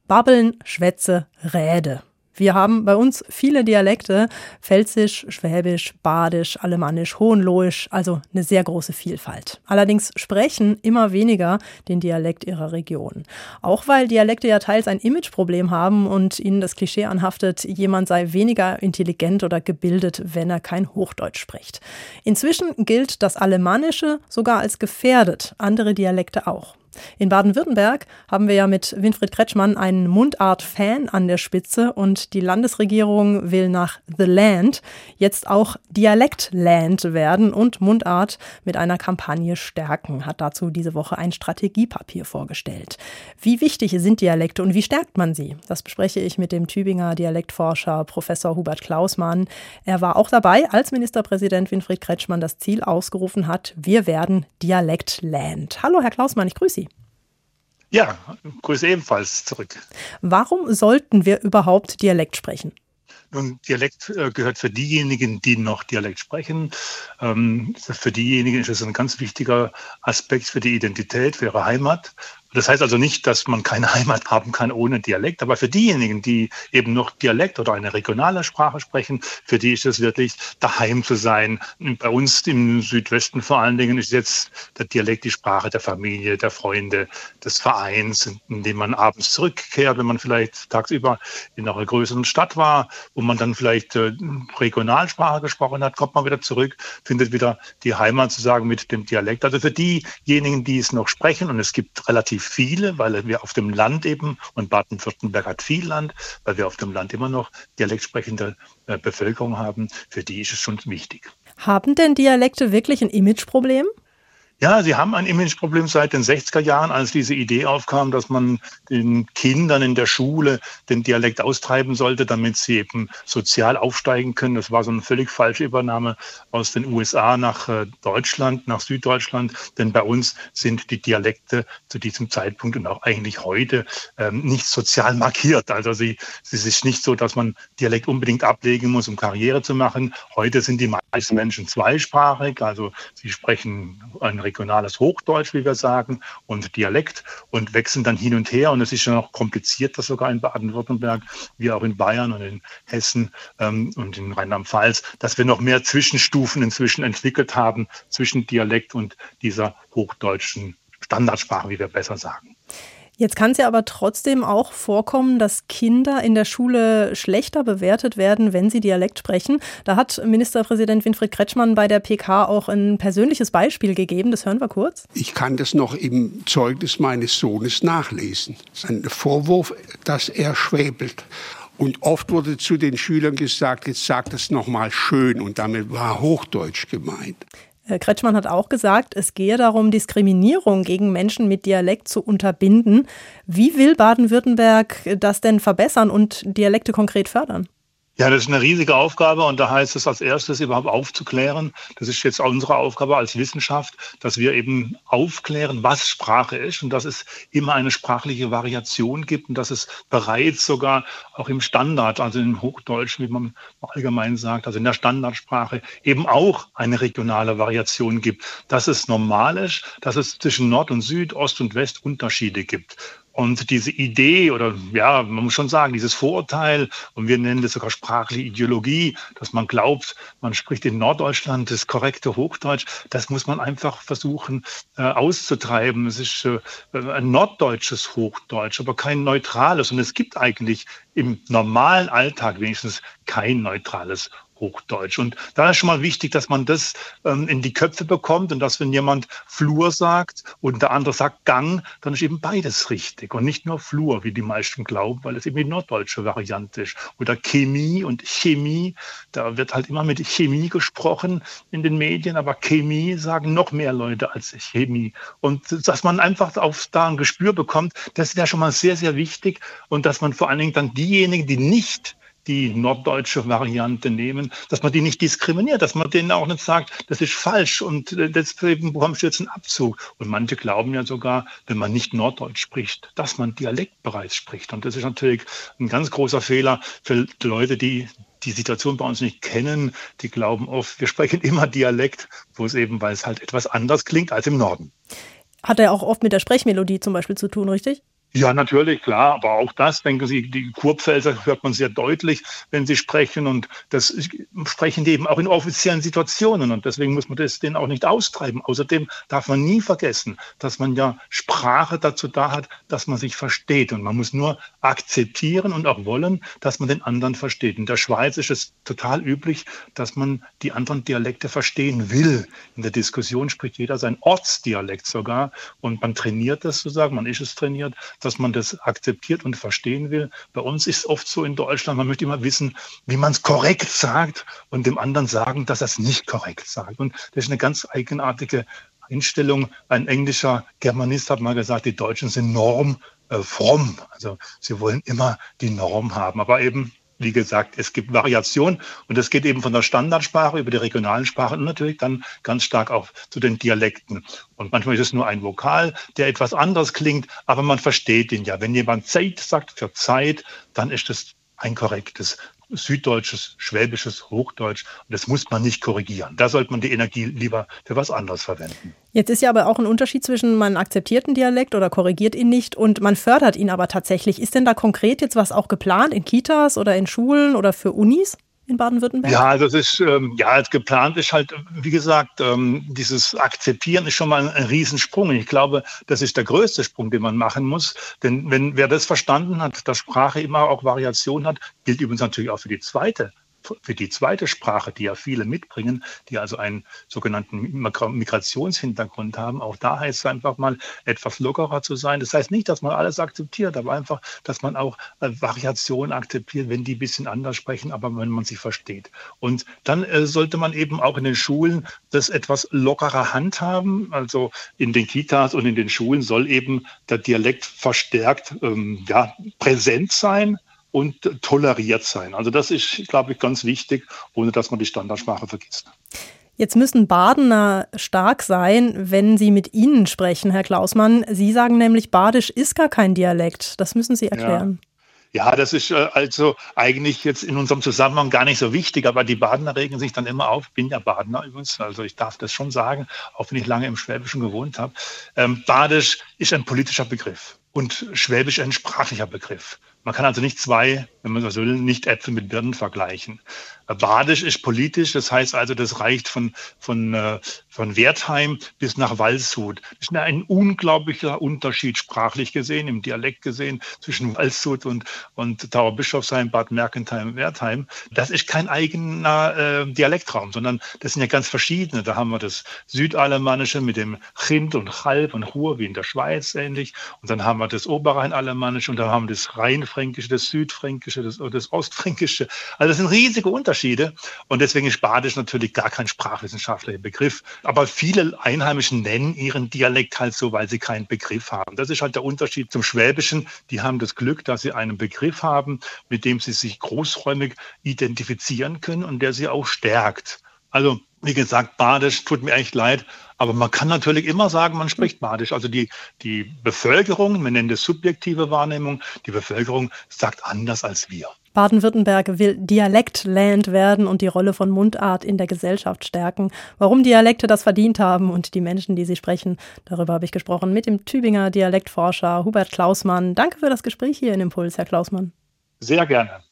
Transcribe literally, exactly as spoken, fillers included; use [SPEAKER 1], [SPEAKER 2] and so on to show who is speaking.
[SPEAKER 1] Babbeln, Schwätze, Rede. Wir haben bei uns viele Dialekte, Pfälzisch, Schwäbisch, Badisch, Alemannisch, Hohenlohisch, also eine sehr große Vielfalt. Allerdings sprechen immer weniger den Dialekt ihrer Region. Auch weil Dialekte ja teils ein Imageproblem haben und ihnen das Klischee anhaftet, jemand sei weniger intelligent oder gebildet, wenn er kein Hochdeutsch spricht. Inzwischen gilt das Alemannische sogar als gefährdet, andere Dialekte auch. In Baden-Württemberg haben wir ja mit Winfried Kretschmann einen Mundart-Fan an der Spitze und die Landesregierung will nach The Land jetzt auch Dialektland werden und Mundart mit einer Kampagne stärken, hat dazu diese Woche ein Strategiepapier vorgestellt. Wie wichtig sind Dialekte und wie stärkt man sie? Das bespreche ich mit dem Tübinger Dialektforscher Professor Hubert Klausmann. Er war auch dabei, als Ministerpräsident Winfried Kretschmann das Ziel ausgerufen hat, wir werden Dialektland. Hallo Herr Klausmann, ich grüße Sie.
[SPEAKER 2] Ja, Grüße ebenfalls zurück.
[SPEAKER 1] Warum sollten wir überhaupt Dialekt sprechen?
[SPEAKER 2] Nun, Dialekt äh, gehört für diejenigen, die noch Dialekt sprechen. Ähm, für diejenigen ist es ein ganz wichtiger Aspekt für die Identität, für ihre Heimat. Das heißt also nicht, dass man keine Heimat haben kann ohne Dialekt, aber für diejenigen, die eben noch Dialekt oder eine regionale Sprache sprechen, für die ist es wirklich daheim zu sein. Bei uns im Südwesten vor allen Dingen ist jetzt der Dialekt die Sprache der Familie, der Freunde, des Vereins, in dem man abends zurückkehrt, wenn man vielleicht tagsüber in einer größeren Stadt war, wo man dann vielleicht äh, Regionalsprache gesprochen hat, kommt man wieder zurück, findet wieder die Heimat sozusagen mit dem Dialekt. Also für diejenigen, die es noch sprechen, und es gibt relativ viele, weil wir auf dem Land eben, und Baden-Württemberg hat viel Land, weil wir auf dem Land immer noch dialektsprechende äh, Bevölkerung haben, für die ist es schon wichtig.
[SPEAKER 1] Haben denn Dialekte wirklich ein Imageproblem?
[SPEAKER 2] Ja, sie haben ein Imageproblem seit den sechziger Jahren, als diese Idee aufkam, dass man den Kindern in der Schule den Dialekt austreiben sollte, damit sie eben sozial aufsteigen können. Das war so eine völlig falsche Übernahme aus den U S A nach Deutschland, nach Süddeutschland. Denn bei uns sind die Dialekte zu diesem Zeitpunkt und auch eigentlich heute ähm, nicht sozial markiert. Also sie, es ist nicht so, dass man Dialekt unbedingt ablegen muss, um Karriere zu machen. Heute sind die meisten Menschen zweisprachig, also sie sprechen ein regionales Hochdeutsch, wie wir sagen, und Dialekt und wechseln dann hin und her. Und es ist ja noch komplizierter sogar in Baden-Württemberg, wie auch in Bayern und in Hessen ähm, und in Rheinland-Pfalz, dass wir noch mehr Zwischenstufen inzwischen entwickelt haben zwischen Dialekt und dieser hochdeutschen Standardsprache, wie wir besser sagen.
[SPEAKER 1] Jetzt kann es ja aber trotzdem auch vorkommen, dass Kinder in der Schule schlechter bewertet werden, wenn sie Dialekt sprechen. Da hat Ministerpräsident Winfried Kretschmann bei der P K auch ein persönliches Beispiel gegeben. Das hören wir kurz.
[SPEAKER 3] Ich kann das noch im Zeugnis meines Sohnes nachlesen. Ein Vorwurf, dass er schwäbelt. Und oft wurde zu den Schülern gesagt, jetzt sag das nochmal schön. Und damit war Hochdeutsch gemeint.
[SPEAKER 1] Kretschmann hat auch gesagt, es gehe darum, Diskriminierung gegen Menschen mit Dialekt zu unterbinden. Wie will Baden-Württemberg das denn verbessern und Dialekte konkret fördern?
[SPEAKER 2] Ja, das ist eine riesige Aufgabe und da heißt es als erstes überhaupt aufzuklären. Das ist jetzt unsere Aufgabe als Wissenschaft, dass wir eben aufklären, was Sprache ist und dass es immer eine sprachliche Variation gibt und dass es bereits sogar auch im Standard, also im Hochdeutsch, wie man allgemein sagt, also in der Standardsprache eben auch eine regionale Variation gibt. Dass es normal ist, dass es zwischen Nord und Süd, Ost und West Unterschiede gibt. Und diese Idee oder ja, man muss schon sagen, dieses Vorurteil, und wir nennen das sogar sprachliche Ideologie, dass man glaubt, man spricht in Norddeutschland das korrekte Hochdeutsch, das muss man einfach versuchen äh, auszutreiben. Es ist äh, ein norddeutsches Hochdeutsch, aber kein neutrales. Und es gibt eigentlich im normalen Alltag wenigstens kein neutrales Hochdeutsch. Und da ist schon mal wichtig, dass man das ähm, in die Köpfe bekommt und dass, wenn jemand Flur sagt und der andere sagt Gang, dann ist eben beides richtig und nicht nur Flur, wie die meisten glauben, weil es eben die norddeutsche Variante ist. Oder Chemie und Chemie, da wird halt immer mit Chemie gesprochen in den Medien, aber Chemie sagen noch mehr Leute als Chemie. Und dass man einfach auf da ein Gespür bekommt, das ist ja schon mal sehr, sehr wichtig und dass man vor allen Dingen dann diejenigen, die nicht die norddeutsche Variante nehmen, dass man die nicht diskriminiert, dass man denen auch nicht sagt, das ist falsch und deswegen bekommst du jetzt einen Abzug. Und manche glauben ja sogar, wenn man nicht Norddeutsch spricht, dass man Dialekt bereits spricht. Und das ist natürlich ein ganz großer Fehler für Leute, die die Situation bei uns nicht kennen. Die glauben oft, wir sprechen immer Dialekt, wo es eben, weil es halt etwas anders klingt als im Norden.
[SPEAKER 1] Hat er auch oft mit der Sprechmelodie zum Beispiel zu tun, richtig?
[SPEAKER 2] Ja, natürlich, klar. Aber auch das, denken Sie, die Kurpfälzer hört man sehr deutlich, wenn sie sprechen. Und das sprechen die eben auch in offiziellen Situationen. Und deswegen muss man das denen auch nicht austreiben. Außerdem darf man nie vergessen, dass man ja Sprache dazu da hat, dass man sich versteht. Und man muss nur akzeptieren und auch wollen, dass man den anderen versteht. In der Schweiz ist es total üblich, dass man die anderen Dialekte verstehen will. In der Diskussion spricht jeder sein Ortsdialekt sogar. Und man trainiert das sozusagen, man ist es trainiert, dass man das akzeptiert und verstehen will. Bei uns ist es oft so in Deutschland, man möchte immer wissen, wie man es korrekt sagt und dem anderen sagen, dass er es nicht korrekt sagt. Und das ist eine ganz eigenartige Einstellung. Ein englischer Germanist hat mal gesagt, die Deutschen sind normfromm. Also sie wollen immer die Norm haben, aber eben, wie gesagt, es gibt Variationen und es geht eben von der Standardsprache über die regionalen Sprachen und natürlich dann ganz stark auch zu den Dialekten. Und manchmal ist es nur ein Vokal, der etwas anders klingt, aber man versteht ihn ja. Wenn jemand Zeit sagt für Zeit, dann ist das ein korrektes süddeutsches, schwäbisches, Hochdeutsch. Und das muss man nicht korrigieren. Da sollte man die Energie lieber für was anderes verwenden.
[SPEAKER 1] Jetzt ist ja aber auch ein Unterschied zwischen, man akzeptiert einen Dialekt oder korrigiert ihn nicht und man fördert ihn aber tatsächlich. Ist denn da konkret jetzt was auch geplant in Kitas oder in Schulen oder für Unis in Baden-Württemberg?
[SPEAKER 2] Ja, das ist, ähm, ja, geplant ist halt, wie gesagt, ähm, dieses Akzeptieren ist schon mal ein, ein Riesensprung. Und ich glaube, das ist der größte Sprung, den man machen muss. Denn wenn wer das verstanden hat, dass Sprache immer auch Variation hat, gilt übrigens natürlich auch für die zweite für die zweite Sprache, die ja viele mitbringen, die also einen sogenannten Migrationshintergrund haben. Auch da heißt es einfach mal, etwas lockerer zu sein. Das heißt nicht, dass man alles akzeptiert, aber einfach, dass man auch Variationen akzeptiert, wenn die ein bisschen anders sprechen, aber wenn man sie versteht. Und dann äh, sollte man eben auch in den Schulen das etwas lockerer handhaben. Also in den Kitas und in den Schulen soll eben der Dialekt verstärkt ähm, ja, präsent sein und toleriert sein. Also das ist, glaube ich, ganz wichtig, ohne dass man die Standardsprache vergisst.
[SPEAKER 1] Jetzt müssen Badener stark sein, wenn sie mit Ihnen sprechen, Herr Klausmann. Sie sagen nämlich, Badisch ist gar kein Dialekt. Das müssen Sie erklären.
[SPEAKER 2] Ja. Ja, das ist äh, also eigentlich jetzt in unserem Zusammenhang gar nicht so wichtig, aber die Badener regen sich dann immer auf. Ich bin ja Badener übrigens, also ich darf das schon sagen, auch wenn ich lange im Schwäbischen gewohnt habe. Ähm, Badisch ist ein politischer Begriff und Schwäbisch ein sprachlicher Begriff. Man kann also nicht zwei, wenn man so will, nicht Äpfel mit Birnen vergleichen. Badisch ist politisch, das heißt also, das reicht von, von, von Wertheim bis nach Waldshut. Das ist ein unglaublicher Unterschied sprachlich gesehen, im Dialekt gesehen, zwischen Waldshut und, und Tauberbischofsheim, Bad Mergentheim, Wertheim. Das ist kein eigener äh, Dialektraum, sondern das sind ja ganz verschiedene. Da haben wir das Südalemannische mit dem Chind und Chalb und Chur, wie in der Schweiz ähnlich. Und dann haben wir das Oberrheinalemannische und dann haben wir das Rheinfränkische, das Südfränkische, das, das Ostfränkische. Also das sind riesige Unterschiede. Und deswegen ist Badisch natürlich gar kein sprachwissenschaftlicher Begriff. Aber viele Einheimischen nennen ihren Dialekt halt so, weil sie keinen Begriff haben. Das ist halt der Unterschied zum Schwäbischen. Die haben das Glück, dass sie einen Begriff haben, mit dem sie sich großräumig identifizieren können und der sie auch stärkt. Also, wie gesagt, Badisch tut mir echt leid, aber man kann natürlich immer sagen, man spricht Badisch. Also die, die Bevölkerung, wir nennen das subjektive Wahrnehmung, die Bevölkerung sagt anders als wir.
[SPEAKER 1] Baden-Württemberg will Dialektland werden und die Rolle von Mundart in der Gesellschaft stärken. Warum Dialekte das verdient haben und die Menschen, die sie sprechen, darüber habe ich gesprochen mit dem Tübinger Dialektforscher Hubert Klausmann. Danke für das Gespräch hier in Impuls, Herr Klausmann.
[SPEAKER 2] Sehr gerne.